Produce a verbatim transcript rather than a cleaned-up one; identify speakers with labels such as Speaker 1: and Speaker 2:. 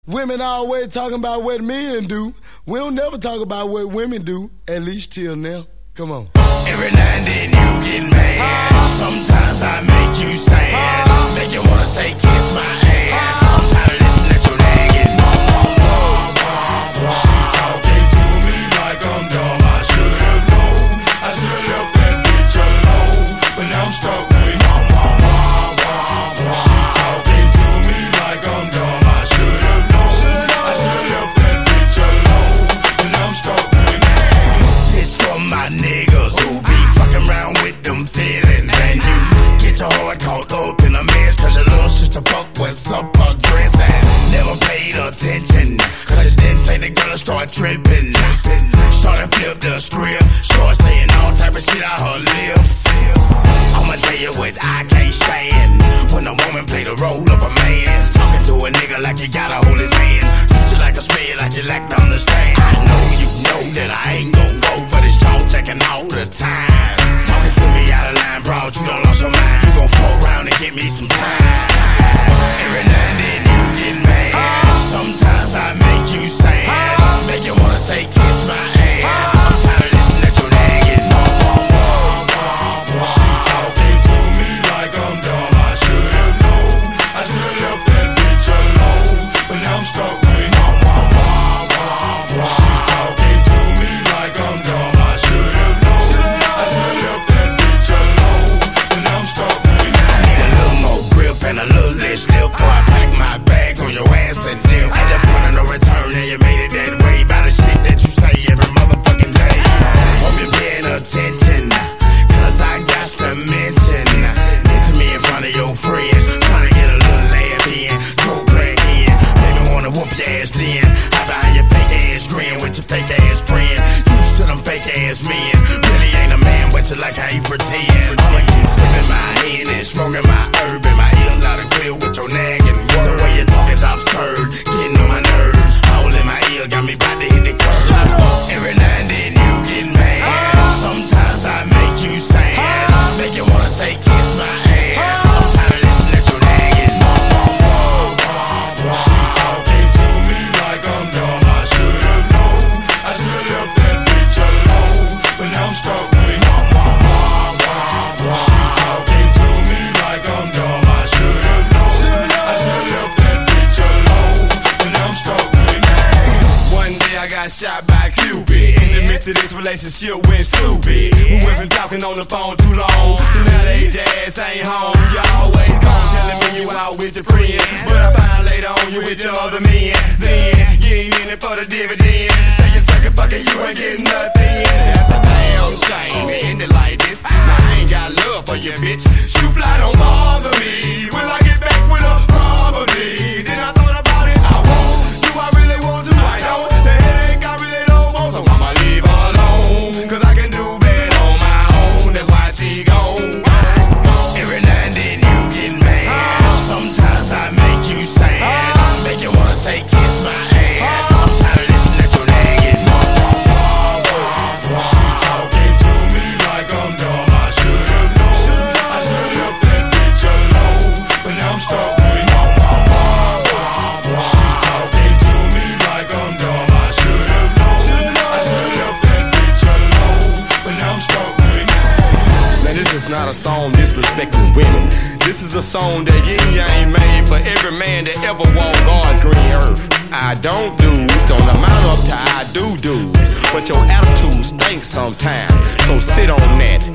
Speaker 1: Women always talking about what men do. We don't never talk about what women do, at least till now. Come on.
Speaker 2: Every now and then you get mad. Sometimes I make you sad. Make you wanna say kiss my ass. I'm tired of listening to your nagging. She talking to me like I'm dumb. I should've known. I should've left that bitch alone. But now I'm stuck with She talking to me like I'm dumb. I should've known. I should've left that bitch alone. But now I'm stuck with This from my niggas who be fucking around with them feelings. And you get your heart caught up in a mess. Cause your little sister fuck what's up her dress and never paid attention. Cause she didn't play the girl and start tripping. Started flip the script. Start saying all type of shit out her lips. I'ma tell you what I can't stand. When a woman play the role of a man. Talking to a nigga like you gotta hold his hand. Treat you like a spade like you lack to understand. I know you know that I ain't gon' go for this jaw checking all the time. Talking to me out of line, bro, you don't lost your mind. You gon' fuck around and give me some time. Every now and then you get mad. Sometimes I make you sad. Make you wanna say kiss my ass. I'm tired of listening to your nagging. She talking to me like I'm dumb. I should've known. I should've left that bitch alone. But now I'm stuck with She talking to me like I'm dumb. I should've known. I should've left that bitch alone. But now I'm stuck with I need a little more grip and a little less lip before I pack my bag on your ass and dip. At the point of no return and you made it that way. By the shit that you say every motherfucking day. Hope you're paying attention. Cause I got to mention. Listen to me in front of your friends. Trying to get a little laugh in. Go crack in. Maybe wanna whoop your ass then. Hide behind your fake ass grin with your fake ass friend. Used to them fake ass men. Really ain't a man, but you like how you pretend. I'ma keep sipping my hand and smoking my herb in my ear loud and clear with your nagging word. The way you talk is absurd, getting on my nerves. All in my ear got me about to hit the curb. Every now and then you get mad. Sometimes I make you sad. Make you wanna say kiss my ass. I'm tired of listening to your nagging. She talking to me like I'm dumb. I should've known. I should've left that bitch alone. But now I'm stuck with She talking to me like I'm dumb. I should've known. I should've left that bitch alone. But now I'm stuck with One day I got shot by Cupid. In the midst of this relationship went stupid. We went from talking on the phone too long to now that your ass ain't home. You always gone telling me you out with your friend. But I find later on you with your other men. Then you ain't in it for the dividends. Say you suckin' fucking you ain't getting nothing. That's a damn shame. It ended like this. Now I ain't got love for you, bitch. You fly don't bother me. Will I get back with her? Probably. Then I thought about it. I won't. Do I really want to? I don't. The headache I really don't want. So I'ma leave her alone. Cause I can do better on my own. That's why she gone. Every now and then you get mad. Sometimes I make you sad. Make you wanna say kiss my ass. I'm tired of listening to your nagging. She talking to me like I'm dumb. I should've known. I should've left that bitch alone. But now I'm stuck with She talking to me like I'm dumb. I should've known. I should've left that bitch alone. But now I'm stuck with
Speaker 3: Now this is not a song disrespecting women. This is a song that yin yang made for every man that ever walked God's green earth. I don't dudes don't amount up to I do dudes, but your attitude stinks sometimes. So sit on that